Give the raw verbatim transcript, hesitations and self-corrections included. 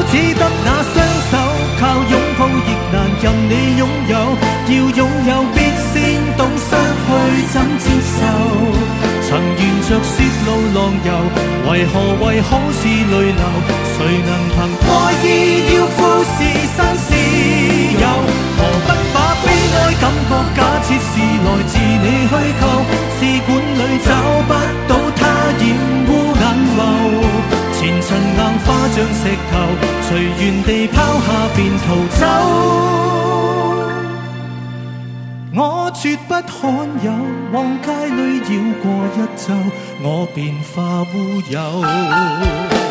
只得那雙手，靠擁抱亦難任你擁有。要擁有必先懂失去怎接受。曾沿着雪路浪遊，為何為好事淚流？誰能憑愛意要富士山私有？何不把悲哀感覺假設是來自你虛構？試管裏找不到它染污眼眸。前塵硬化像石頭，隨緣地拋下便逃走。我絕不罕有，往街裏繞過一週，我便化烏有。